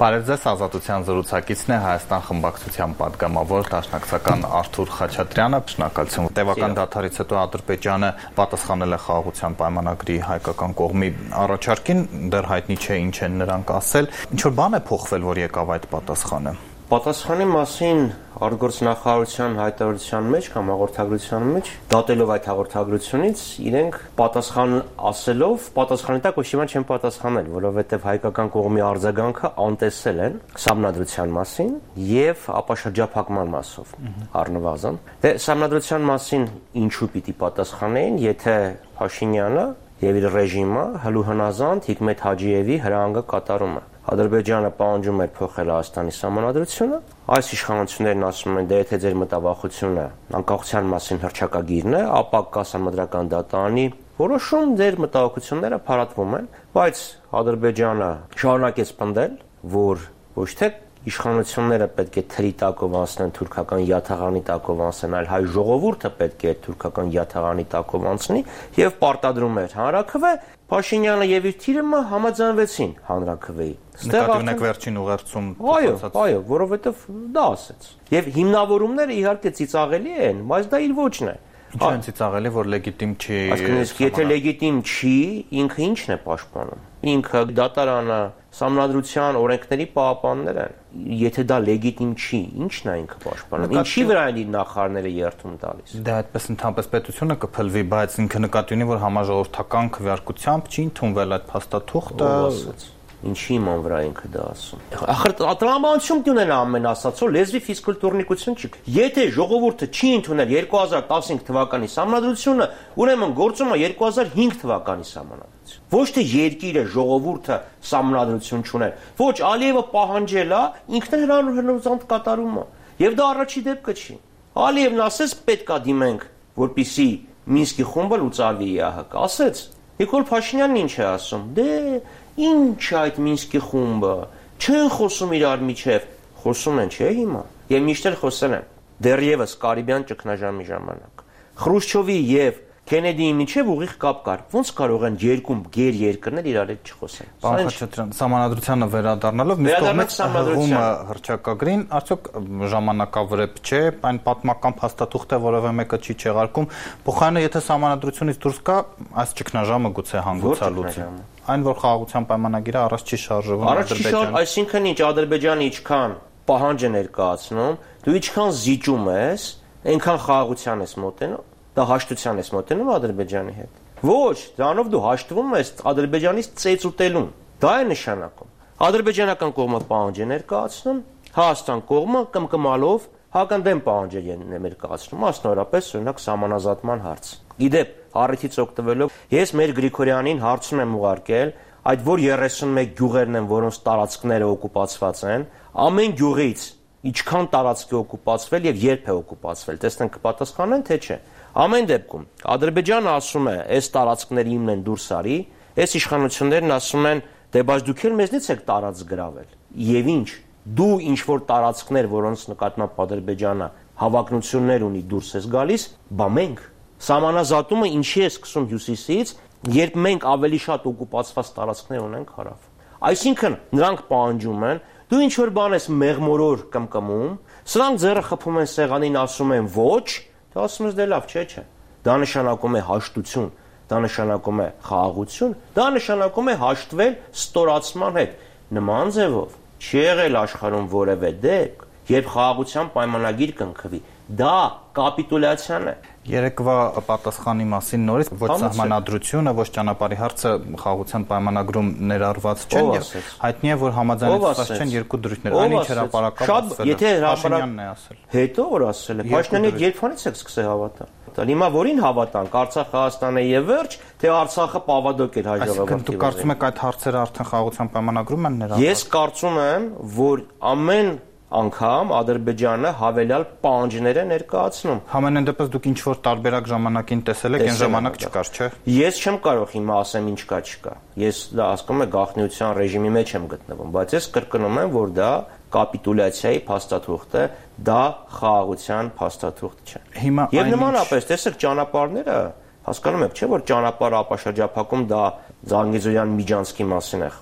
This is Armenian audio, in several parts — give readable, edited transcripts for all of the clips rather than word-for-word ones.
Բարև ձեզ, Ազատության զրուցակիցն է Հայաստան խմբակցության պատգամավոր դաշնակցական Արթուր Խաչատրյանը։ Շնորհակալություն։ Տևական դադարից հետո Ադրբեջանը պատասխանել է խաղաղության պայմանագրի հայկական կողմի առաջարկին, դեռ հայտնի չէ ինչ են նրանք ասել։ Ինչ որ բան է փոխվել, որ եկավ այդ պատասխանը։ Պատասխանի մասին արտգործնախարարության հայտարարության մեջ կամ հաղորդագրության մեջ, դատելով այդ հաղորդագրությունից, իրենք պատասխան ասելով, պատասխանի տակ ոչ մի բան չեն պատասխանել, որովհետև հայկական կողմի արձագանքը անտեսել են սահմանադրության մասին եւ ապաշրջափակման մասով առնվազն։ Դե սահմանադրության մասին ինչու պիտի պատասխանեին, եթե Փաշինյանը եւ իր ռեժիմը հլուհնազանդ Հիկմետ Հաջիևի հրահանգը կատարում է։ Ադրբեջանը պահանջում էր փոխել Հայաստանի սահմանադրությունը, այս իշխանություններն ասում են, դե եթե ձեր մտավախությունը անկախության մասին հռչակագիրն է, ապա կասամադրական դատարանի որոշում ձեր մտահոգությունները փարատվում են, բայց Ադրբեջանը շարունակեց պնդել, որ ոչ թե իշխանությունները պետք է թրի տակով անցնեն թուրքական յաթաղանի տակով անցնեն, այլ հայ ժողովուրդը պետք է թուրքական յաթաղանի տակով անցնի եւ պարտադրում էր հանրաքվե, Փաշինյանը եւ իր թիմը համաձայնվեցին հանրաքվեի։ Նկատի ունեք վերջին ուղերձում։ Այո, որովհետեւ դա ասեց։ Եվ հիմնավորումները իհարկե ծիծաղելի են, բայց դա իր ոչն է։ Ինչ են ծիծաղելի, որ լեգիտիմ չի։ Այսինքն, եթե լեգիտիմ չի, ինքը ի՞նչն է պաշտպանում։ Ինքը դատարանը, սահմանադրության օրենքների պահապաններ են։ Եթե դա լեգիտիմ չի, ի՞նչն է ինքը պաշտպանում։ Ինչի վրա են իր նախարարները երթում տալիս։ Դա այդպես ընդհանրապես պետությունը կփլվի, բայց ինքը նկատի ունի, որ համաժողովրդական քվեարկությամբ չի ընդունվել այդ փաստաթուղթը։ Ինչի իման վրա ինքը դա ասում։ Ախր տրամաբանություն ունեն ամեն ասածո լեզվի ֆիզկուլտուրնիկություն չի։ Եթե ժողովուրդը չի ընդունել 2015 թվականի սահմանադրությունը, ուրեմն գործում է 2005 թվականի սահմանադրություն։ Ոչ թե երկիրը ժողովուրդը սահմանադրություն չուներ։ Ոչ, Ալիևը պահանջել է, ինքն էլ հնարավորությամբ կատարում է։ Եվ դա առաջի դեպքը չի։ Ալիևն ասեց պետք է դիմենք, որպիսի Մինսկի խումբը լուծարվի ԵԱՀԿ, ասեց։ Նիկոլ Փաշինյանն ինչ է ասում։ Դե ինչ այդ Մինսկի խումբը, չեն խոսում իրար միջև, խոսում են, չէ՞ հիմա։ Եվ միշտ էլ խոսել են։ Դեռևս Կարիբյան ճգնաժամի ժամանակ Խրուշչովի եւ Քենեդիի միջև ուղիղ կապ կար։ Ոնց կարող են երկու գեր երկրներ իրար հետ չխոսեն։ Պարոն Խաչատրյան, սահմանադրությանը վերադառնալով միշտ կողմից հղումը հռչակագրին, արդյոք ժամանակավրեպ չէ, այն պատմական փաստաթուղթ է, որևէ մեկը չի չեղարկում։ Փոխարենը, եթե սահմանադրությունից դուրս կա, այս ճգնաժամը գուցե հանգուցալուծի։ Այն, որ խաղաղության պայմանագիրը առաջ չի շարժվում Ադրբեջանը։ Այսինքն ինչ Ադրբեջանը ինչքան պահանջ է ներկայացնում, դու ինչքան զիջում ես, այնքան խաղաղության ես մոտենում։ Դա հաշտության ես մոտենում Ադրբեջանի հետ։ Ոչ, դրանով դու հաշտվում ես Ադրբեջանից ծեծ ուտելուն։ Դա է նշանակում։ Ադրբեջանական կողմը պահանջ է ներկայացնում, Հայաստան կողմը կմկմալով հականդեմ պահանջ է ներկայացնում, մասնավորապես օրինակ սահմանազատման հարց։ Իդեպ, առիթից օգտվելով, ես մեր Գրիգորյանին հարցում եմ ուղարկել, այդ որ 31 գյուղերն են, որոնց տարածքները օկուպացված են, ամեն գյուղից ինչքան տարածք է օկուպացվել եւ երբ է օկուպացվել, տեսնենք կպատասխանեն թե չէ։ Ամեն դեպքում Ադրբեջանը ասում է, այս տարածքները իմն են դուրս արի, այս իշխանություններն ասում են, դե բայց դուք էլ մեզնից եք տարածք գրավել։ Եվ ինչ, դու ինչ որ տարածքներ, որոնց նկատմամբ Ադրբեջանը հավակնություններ ունի դուրս ես գալիս, բա մենք սահմանազատումը ինչի է սկսում հյուսիսից, երբ մենք ավելի շատ օկուպացված տարածքներ ունենք հարավ։ Այսինքն նրանք պահանջում են, դու ինչ որ բան ես մեղմորոր կմկմում, սրանք ձեռը խփում են սեղանին, ասում են ոչ, դա ասում ես դե լավ, չէ։ Դա նշանակում է հաշտություն, դա նշանակում է խաղաղություն, դա նշանակում է հաշտվել ստորացման հետ։ Նման ձևով չի եղել աշխարհում որևէ դեպք, երբ խաղաղության պայմանագիր կնքվի։ Դա կապիտուլյացիան է։ Երեկվա պատասխանի մասին նորից ոչ սահմանադրությունը, ոչ ճանապարհի հարցը խաղաղության պայմանագրում ներառված չեն եւ հայտնի է, որ համաձայնեցված չեն երկու դրույթներ, այն ինչ հրապարակավ ասել է, Փաշինյանն է ասել։ Հետո որ ասել է, Փաշինյանը երբանից է սկսել հավատալ։ Հիմա որին հավատանք, Արցախը Հայաստանը եւ վերջ, թե Արցախը պավադոկ էր հայ ժողովրդի։ Դուք կարծում եք այդ հարցերը արդեն խաղաղության պայմանագրում են ներառված։ Ես կարծում եմ, որ ամեն անգամ Ադրբեջանը հավելյալ պահանջներ է ներկայացնում։ Համենայն դեպս դուք ինչ որ տարբերակ ժամանակին տեսել եք, այն ժամանակ չկար, չէ։ Ես չեմ կարող հիմա ասեմ ինչ կա չկա։ Ես դա հասկանում եմ գաղտնիության ռեժիմի մեջ եմ գտնվում, բայց ես կրկնում եմ, որ դա կապիտուլյացիայի փաստաթուղթ է, դա խաղաղության փաստաթուղթ չէ։ Եվ նմանապես տեսեք ճանապարհները, հասկանում եք, չէ՞ որ ճանապարհը ապաշրջափակում դա Զանգեզուրյան Միջանցքի մասին է խոսքը։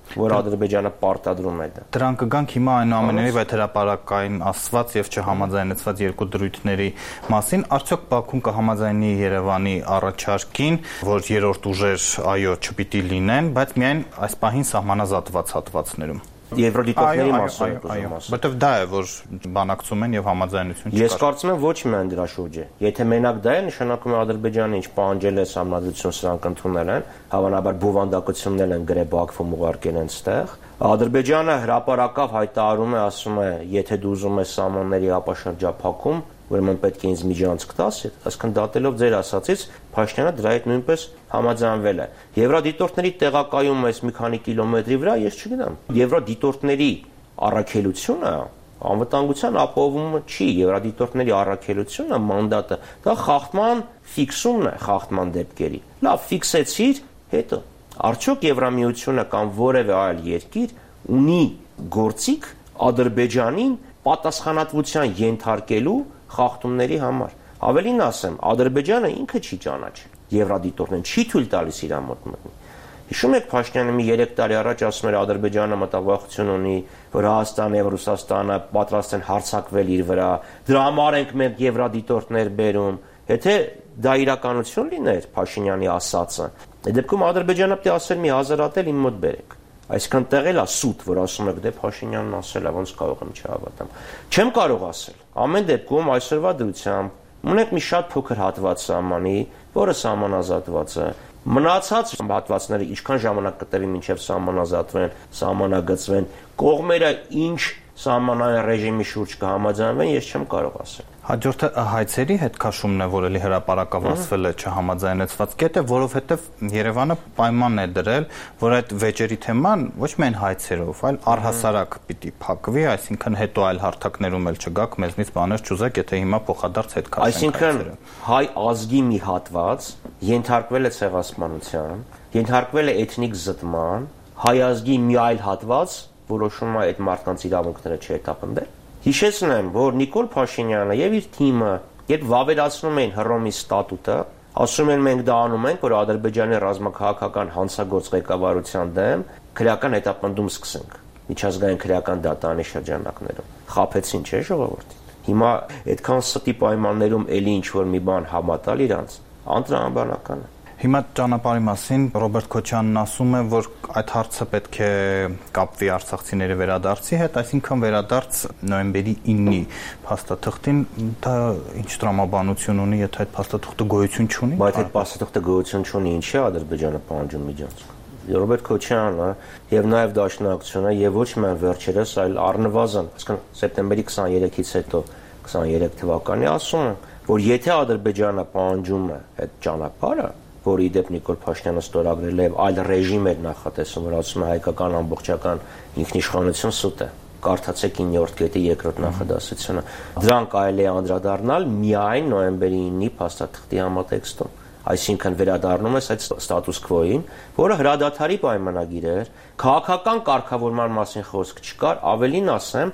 որ Ադրբեջանը պարտադրում է դա։ Դրան կգանք հիմա այնուամենայնիվ այդ հրապարակային ասված եւ չհամաձայնեցված երկու դրույթների մասին, արդյոք Բաքուն կհամաձայնի Երևանի առաջարկին, որ երրորդ ուժեր այո չպիտի լինեն, բայց միայն այս պահին սահմանազատված հատվածներում։ Եվրոդիտորդների մասին որտեվ դա է որ բանակցում են եւ համաձայնություն չկա։ Ես կարծում եմ ոչ միայն դրա շուրջ է։ Եթե մենակ դա է, նշանակում է Ադրբեջանը ինչ պահանջել է համանդրություն սրանք ընդունել են, հավանաբար բովանդակություններ են գրել Բաքվում ուղարկել են ստեղ։ Ադրբեջանը հրապարակավ հայտարարում է, ասում է, եթե դու ուզում ես սահմանների ապաշրջափակում, ուրեմն պետք է ինձ միջանցք տաս, այսինքն դատելով ձեր ասածից Փաշինյանը դրա հետ նույնպես համաձայնվել է։ Եվրոդիտորդների տեղակայումը այս մի քանի կիլոմետրի վրա ես չգիտեմ։ Եվրոդիտորդների առաքելությունը անվտանգության ապահովումը չի, եվրոդիտորդների առաքելությունը, մանդատը, դա խախտման ֆիքսումն է խախտման դեպքերի։ Լավ, ֆիքսեցիր, հետո արդյոք Եվրամիությունը կամ որևէ այլ երկիր ունի գործիք Ադրբեջանին պատասխանատվության ենթարկելու խախտումների համար։ Ավելին ասեմ, Ադրբեջանը ինքը չի ճանաչի եվրոդիտորներին, չի թույլ տալիս իր մոտ մտնի։ Հիշում եք Փաշինյանը մի 3 տարի առաջ ասում էր Ադրբեջանը մտավախություն ունի, որ Հայաստանը եւ Ռուսաստանը պատրաստ են հարձակվել իր վրա, դրա համար ենք մենք եվրոդիտորներ բերում։ Եթե դա իրականություն լիներ Փաշինյանի ասածը, այդ դեպքում Ադրբեջանը պետք է ասել մի հազարատել իմ մոտ բերեք։ Այսինքն տեղել է սուտ, որ ասում եք դե Փաշինյանն ասել է, ոնց կարող եմ չհավատամ։ Չեմ կարող ասել։ Ամեն դեպքում այսօրվա դրությամբ ունենք մի շատ փոքր հատված սահմանի, որը սահմանազատված է։ Մնացած հատվածները ինչքան ժամանակ կտևի մինչև սահմանազատվեն, սահմանագծվեն, կողմերը ինչ սահմանային ռեժիմի շուրջ կհամաձայնվեն, ես չեմ կարող ասել։ Հաջորդը հայցերի հետ քաշումն է, որ էլի հրապարակավասվել է չհամաձայնեցված կետը, որովհետև Երևանը պայման է դրել, որ այդ վեճերի թեման ոչ միայն հայցերով, այլ առհասարակ պիտի փակվի, այսինքն հետո այլ հարթակներում էլ չգաք, մեզնից բաներ չուզեք, եթե հիմա փոխադարձ հետ քաշենք հայցերը։ Այսինքն հայ ազգի մի հատված ենթարկվել է ցեղասպանության, ենթարկվել է էթնիկ զտման, հայ ազգի մի այլ հատված որոշում է այդ մարդկանց իրավունքները չհետապնդել։ Հիշեցնեմ, որ Նիկոլ Փաշինյանը եւ իր թիմը, երբ վավերացնում էին Հռոմի ստատուտը, ասում են մենք դա անում ենք, որ Ադրբեջանի ռազմաքաղաքական հանցագործ ղեկավարության դեմ քրեական հետապնդում սկսենք միջազգային քրեական դատարանի շրջանակներում։ Խաբեցին, չէ՞ ժողովրդին։ Հիմա այդքան ստի պայմաններում էլի ինչ որ մի բան համատալ իրանց, անտրամաբանական է։ Հիմա ճանապարհի մասին Ռոբերտ Քոչյանն ասում է, որ այդ հարցը պետք է կապվի արցախցիների վերադարձի հետ, այսինքն վերադարձ նոյեմբերի 9-ի փաստաթղթին, դա ինչ տրամաբանություն ունի, եթե այդ փաստաթղթը գոյություն չունի։ Բայց այդ փաստաթղթը գոյություն չունի, ինչի Ադրբեջանը պահանջում միջանցք։ Ռոբերտ Քոչյանը եւ նաեւ Դաշնակցությունը եւ ոչ միայն վերջերս, այլ առնվազն, այսինքն սեպտեմբերի 23-ից հետո 23 թվականի ասում են, որ եթե Ադրբեջանը պահանջում է այդ ճանապարհը, որ ի դեպ Նիկոլ Փաշինյանը ստորագրել է եւ այլ ռեժիմ էր նախատեսում, որ ասում է հայկական ամբողջական ինքնիշխանություն սուտ է։ Կարդացեք 9-րդ կետի երկրորդ նախադասությունը։ Դրան կարելի է անդրադառնալ միայն նոյեմբերի 9-ի փաստաթղթի համատեքստում։ Այսինքն վերադառնում ես այդ ստատուս քվոյին, որը հրադադարի պայմանագիր էր, քաղաքական կարգավորման մասին խոսք չկար, ավելին ասեմ,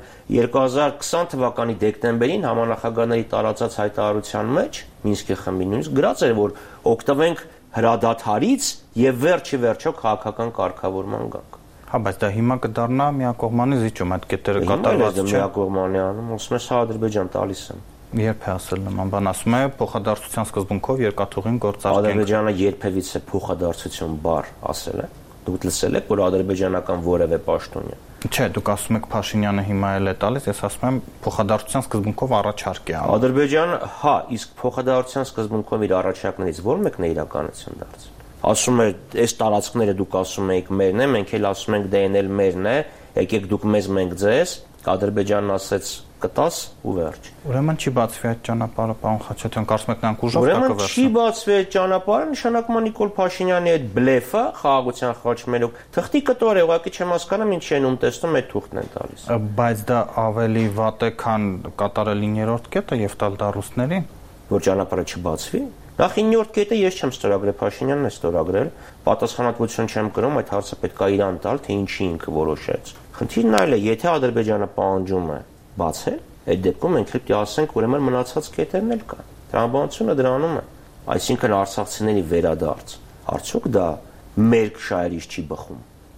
2020 թվականի դեկտեմբերին համանախագահների տարածած հայտարարության մեջ Մինսկի խմբի նույնիսկ գրած էր, որ օգտվենք հրադադարից եւ վերջի վերջո քաղաքական կարգավորման գանք։ Հա, բայց դա հիմա կդառնա միակողմանի զիջում, այդ կետերը կատարված չէ։ Միակողմանի անում, ասում ես Ադրբեջան տալիս եմ։ Երբ է ասել նման բան, ասում է փոխադարձության սկզբունքով երկաթուղին գործարկենք։ Ադրբեջանը երբևիցե փոխադարձություն բառ ասել է։ Դուք լսել եք, որ ադրբեջանական որևէ պաշտոնյա։ Չէ, դուք ասում եք Փաշինյանը հիմա էլ է տալիս, ես ասում եմ փոխադարձության սկզբունքով առաջարկ է անում։ Ադրբեջանը, հա, իսկ փոխադարձության սկզբունքով իր առաջարկներից ո՞ր մեկն է իրականություն դարձել։ Ասում է, այս տարածքները դուք ասում եք մերն է, մենք էլ ասում ենք դե էլ մերն է, եկեք դուք մեզ, մենք ձեզ։ Ադրբեջանն ասեց կտաս ու վերջ։ Ուրեմն չի բացվի այդ ճանապարհը, պարոն Խաչատյան, կարծում եք նրանք ուժով կկվերցնեն։ Ուրեմն չի բացվի այդ ճանապարհը, նշանակում է Նիկոլ Փաշինյանի այդ բլեֆը խաղաղության խաչմերուկ թղթի կտոր է, ուղղակի չեմ հասկանում ինչ են տեսնում, այդ թուղթն են տալիս։ Բայց դա ավելի վատ է, քան կատարել 9-րդ կետը եւ տալ դա ռուսներին, որ ճանապարհը չբացվի։ Նախ 9-րդ կետը ես չեմ ստորագրել, Փաշինյանն է ստորագրել, պատասխանատվություն չեմ կրում, այդ հարցը պետք է իրան տալ, թե ինչի ինքը որոշեց։ Խնդիրն այլ է, եթե Ադրբեջանը պահանջում է բացել, այդ դեպքում մենք պետք է ասենք, ուրեմն մնացած կետերն էլ կան։ Տրամաբանությունը դրանում է, այսինքն արցախցիների վերադարձ։ Արդյոք դա մեր շահերից չի բխում։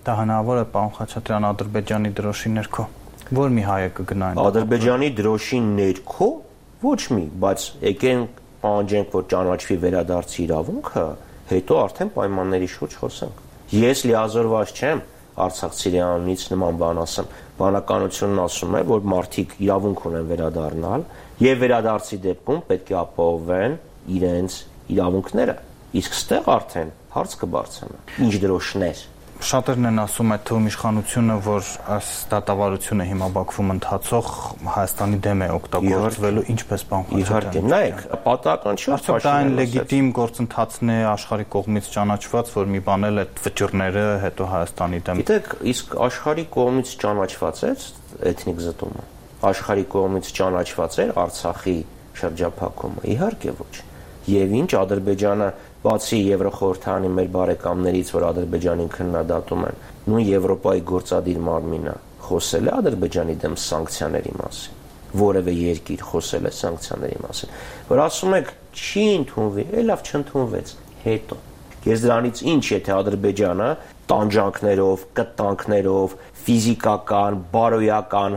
Դա հնարավոր է, պարոն Խաչատրյան, Ադրբեջանի դրոշի ներքո։ Որ մի հայ է կգնա այն։ Ադրբեջանի դրոշի ներքո ոչ մի, բայց եկենք պահանջենք, որ ճանաչվի վերադարձի իրավունքը, հետո արդեն պայմանների շուրջ խոսենք։ Ես լիազորված չեմ արցախցիյանից նման բան ասեմ։ Բանականությունն ասում է, որ մարդիկ իրավունք ունեն վերադառնալ եւ վերադարձի դեպքում պետք է ապահովեն իրենց իրավունքները։ Իսկ ստեղ արդեն հարց կբարձրանա։ Ինչ դրոշներ։ Շատերն են ասում այդ թվում իշխանությունը, որ այս դատավարությունը հիմա Բաքվում ընթացող Հայաստանի դեմ է օգտագործվելու, ինչպես բան։ Իհարկե, նայեք, պատահական չի, արդյոք դա այն լեգիտիմ գործընթացն է աշխարհի կողմից ճանաչված, որ մի բան էլ այդ վճռները հետո Հայաստանի դեմ։ Գիտեք, իսկ աշխարհի կողմից ճանաչված է էթնիկ զտումը։ Աշխարհի կողմից ճանաչված է Արցախի շրջափակումը։ Իհարկե ոչ։ Եվ ինչ Ադրբեջանը բացի Եվրոխորհրդանի մեր բարեկամներից, որ Ադրբեջանին քննադատում են, նույն Եվրոպայի գործադիր մարմինը խոսել է Ադրբեջանի դեմ սանկցիաների մասին։ Որևէ երկիր խոսել է սանկցիաների մասին։ Որ ասում եք չի ընդունվի, լավ չընդունվեց, հետո։ Ես դրանից ինչ, եթե Ադրբեջանը տանջանքներով, կտանքներով, ֆիզիկական, բարոյական,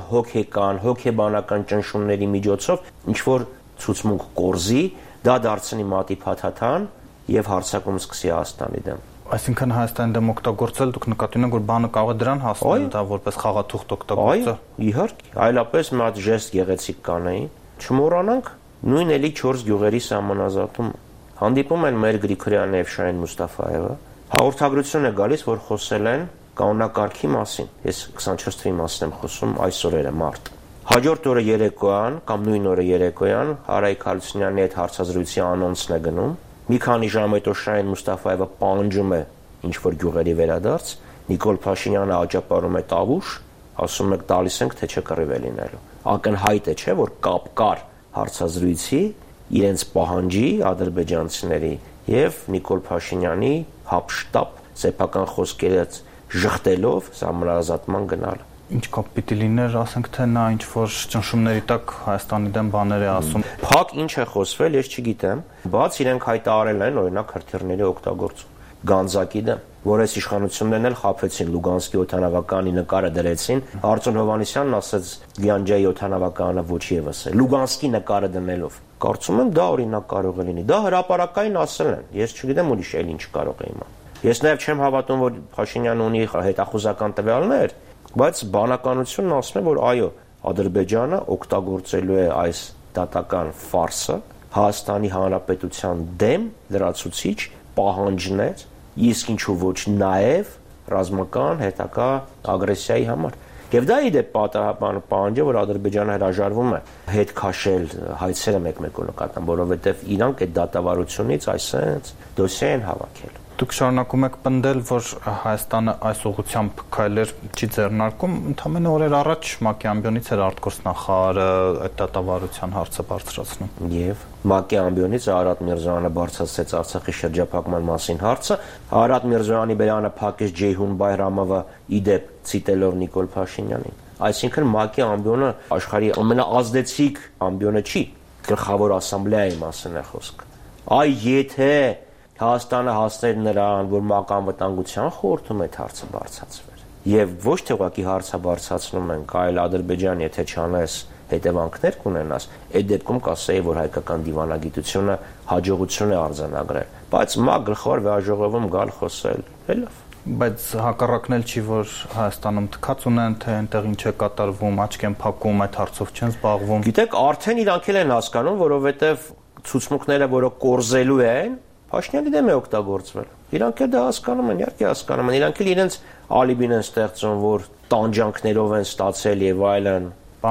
հոգեբանական ճնշումների միջոցով ինչ որ ցուցմունք կորզի, դա դարձնի մատի փաթաթան եւ հարձակում սկսի Հայաստանի դեմ։ Այսինքն Հայաստանի դեմ օգտագործել դուք նկատի ունեք, որ բանը կարող է դրան հասնել, դա որպես խաղաթուղթ օգտագործել։ Իհարկե, այլապես մի հատ ժեստ գեղեցիկ կանեին։ Չմոռանանք նույն էլի 4 գյուղերի սահմանազատումը։ Հանդիպում են մեր Գրիգորյանը եւ Շահեն Մուստաֆաևը։ Հաղորդագրություն է գալիս, որ խոսել են կանոնակարգի մասին։ Ես 24 թվականի մասին եմ խոսում, այսօր էր մարտ։ Հաջորդ օրը երեկոյան կամ նույն օրը երեկոյան Հարայիկ Հարությունյանի հետ հարցազրույցի անոնսն է գնում։ Մի քանի ժամ հետո Շահեն Մուստաֆաևը պահանջում է ինչ-որ գյուղերի վերադարձ, Նիկոլ Փաշինյանը աճապարում է Տավուշ, ասում եք տալիս ենք, թե չէ կռիվ է լինելու։ Ակնհայտ է, չէ, որ կապ կար հարցազրույցի իրենց պահանջի ադրբեջանցիների եւ Նիկոլ Փաշինյանի հապշտապ սեփական խոսքերից ժխտելով սահմանազատման գնալ։ Ինչ կապ պիտի լիներ, ասենք թե նա ինչ որ ճնշումների տակ Հայաստանի դեմ բաներ է ասում։ Փակ ինչ է խոսվել, ես չգիտեմ, բայց իրենք հայտարարել են օրինակ հրթիռների օգտագործում Գանձակի դեմ, որ այս իշխանություններն էլ խաբեցին Լուգանսկի օդանավականի նկարը դրեցին, Արտոն Հովհաննիսյանն ասաց Լյանջայի օդանավականը ոչ եւս է, Լուգանսկի նկարը դնելով։ Կարծում եմ դա օրինակ կարող է լինի։ Դա հրապարակային ասել են։ Ես չգիտեմ ուրիշ էլ ինչ կարող է իմանալ։ Ես նաեւ չեմ հավատում, որ Փաշինյանը ունի հետախուզական տվյալներ, բայց բանականությունն ասում է, որ այո, Ադրբեջանը օգտագործելու է այս դատական ֆարսը Հայաստանի Հանրապետության դեմ լրացուցիչ պահանջներ, իսկ ինչու ոչ նաև ռազմական հետագա ագրեսիայի համար։ Եվ դա իդեպ պատահական պահանջ է, որ Ադրբեջանը հրաժարվում է հետ քաշել հայցերը մեկ-մեկու նկատմամբ, որովհետև իրանք այդ դատավարությունից այսպես դոսիե են հավաքել։ Դուք շարունակում եք պնդել, որ Հայաստանը այս ուղղությամբ քայլեր չի ձեռնարկում, ընդամենը օրեր առաջ ՄԱԿ-ի ամբիոնից էր արտգործնախարարը այդ դատավարության հարցը բարձրացնում։ Եվ ՄԱԿ-ի ամբիոնից Արարատ Միրզոյանը բարձրացրեց Արցախի շրջափակման մասին հարցը, Արարատ Միրզոյանի բերանը փակեց Ջեյհուն Բայրամովը իդեպ ցիտելով Նիկոլ Փաշինյանին։ Այսինքն ՄԱԿ-ի ամբիոնը աշխարհի ամենաազդեցիկ ամբիոնը չի, գլխավոր ասամբլեայի մասին է խոսքը։ Այ եթե Հայաստանը հասներ նրան, որ ՄԱԿ անվտանգության խորհրդում այդ հարցը բարձրացվեր։ Եվ ոչ թե ուղղակի հարցը բարձրացնում ենք, այլ Ադրբեջան, եթե չանես հետևանքներ կունենաս, այդ դեպքում կասեի, որ հայկական դիվանագիտությունը հաջողություն է արձանագրել։ Բայց ՄԱԿ գլխավոր վեհաժողովում գալ խոսել, լավ։ Բայց հակառակն էլ չի, որ Հայաստանում թքած ունեն, թե այնտեղ ինչ է կատարվում, աչք են փակում, այդ հարցով չեն զբաղվում։ Գիտեք, արդեն իրանք էլ են հասկանում, որովհետև ցուցմունքները, որը կորզելու են, Փաշինյանի դեմ է օգտագործվել։ Իրանք էլ դա հասկանում են, իհարկե հասկանում են։ Իրանք էլ իրենց ալիբին են ստեղծում, որ տանջանքներով են ստացել եւ այլն։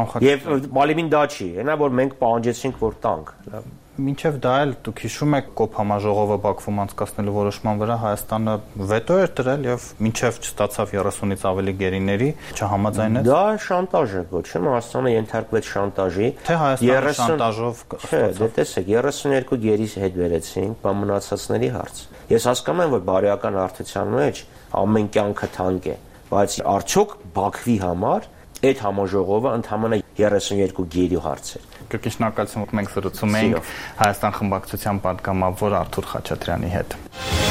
Եվ ալիբին դա չի, այնա որ մենք պահանջեցինք, որ տանք։ Մինչև դա էլ դուք հիշում եք կոփ համաժողովը Բաքվում անցկացնելու որոշման վրա Հայաստանը վետո էր դրել եւ մինչև չստացավ 30-ից ավելի գերիների, չհամաձայնեց։ Դա շանտաժ է, ոչմ Հայաստանը ենթարկվեց շանտաժի։ Թե Հայաստանը շանտաժով ստացավ։ Դե տեսեք, 32 գերի հետ վերեցինք, բա մնացածների հարց։ Ես հասկանում եմ, որ բարոյական արդյունության մեջ ամեն կյանքը թանկ է, բայց արդյոք Բաքվի համար այդ համաժողովը ընդհանրապես 32 գերի հարց էր։ Կրկին շնորհակալություն, որ մենք զրուցում էինք Հայաստան խմբակցության պատգամավոր Արթուր Խաչատրյանի հետ։